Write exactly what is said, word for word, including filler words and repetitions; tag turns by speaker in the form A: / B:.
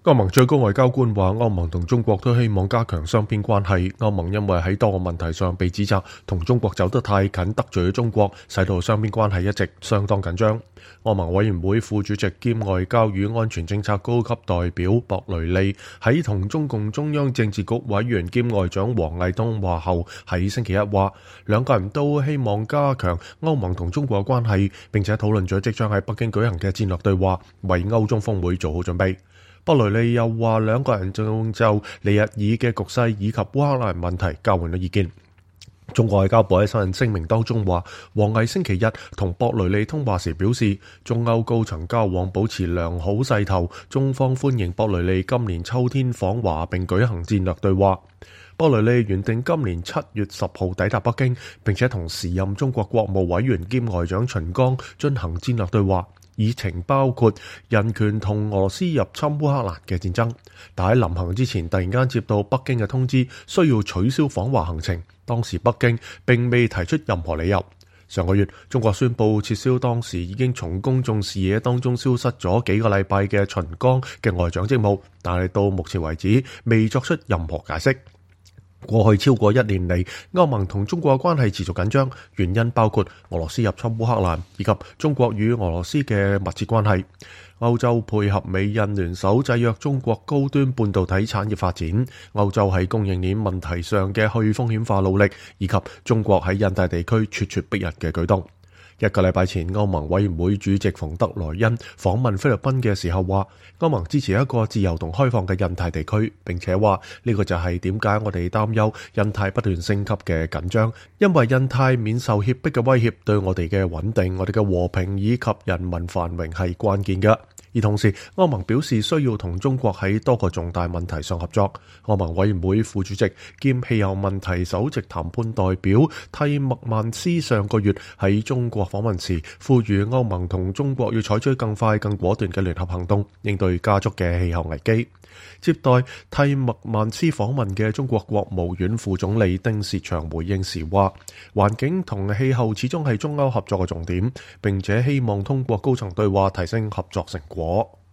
A: 歐盟最高外交官話，歐盟同中國都希望加強雙邊關係。歐盟因為喺多個問題上被指責同中國走得太近，得罪咗中國，使到雙邊關係一直相當緊張。歐盟委員會副主席兼外交與安全政策高級代表博雷利喺同中共中央政治局委員兼外長王毅通話後，喺星期一話，兩個人都希望加強歐盟同中國嘅關係，並且討論咗即將喺北京舉行嘅戰略對話，為歐中峰會做好準備。博雷利又話，兩個人仲就尼日爾嘅局勢以及烏克蘭問題交換咗意見。中國外交部喺新聞聲明當中話，王毅星期日同博雷利通話時表示，中歐高層交往保持良好勢頭，中方歡迎博雷利今年秋天訪華並舉行戰略對話。博雷利原定今年七月十號抵達北京，並且同時任中國國務委員兼外長秦剛進行戰略對話。議程包括人權同俄羅斯入侵烏克蘭嘅戰爭，但喺臨行之前突然間接到北京嘅通知，需要取消訪華行程。當時北京並未提出任何理由。上個月，中國宣布撤銷當時已經從公眾視野當中消失咗幾個禮拜嘅秦剛嘅外長職務，但係到目前為止未作出任何解釋。過去超過一年嚟，歐盟同中國嘅關係持續緊張，原因包括俄羅斯入侵烏克蘭以及中國與俄羅斯嘅密切關係。歐洲配合美印聯手制約中國高端半導體產業發展，歐洲喺供應鏈問題上嘅去風險化努力，以及中國喺印太地區咄咄逼人嘅舉動。一個禮拜前，歐盟委員會主席馮德萊恩訪問菲律賓嘅時候話，歐盟支持一個自由同開放嘅印太地區，並且話呢個就係點解我哋擔憂印太不斷升級嘅緊張，因為印太免受脅迫嘅威脅對我哋嘅穩定、我哋嘅和平以及人民繁榮係關鍵嘅。而同時，歐盟表示需要同中國喺多個重大問題上合作。歐盟委員會副主席兼氣候問題首席談判代表蒂默曼斯上個月喺中國訪問時，呼籲歐盟同中國要採取更快、更果斷嘅聯合行動，應對加速嘅氣候危機。接待蒂默曼斯訪問嘅中國國務院副總理丁薛祥回應時話，環境同氣候始終係中歐合作嘅重點，並且希望通過高層對話提升合作成果。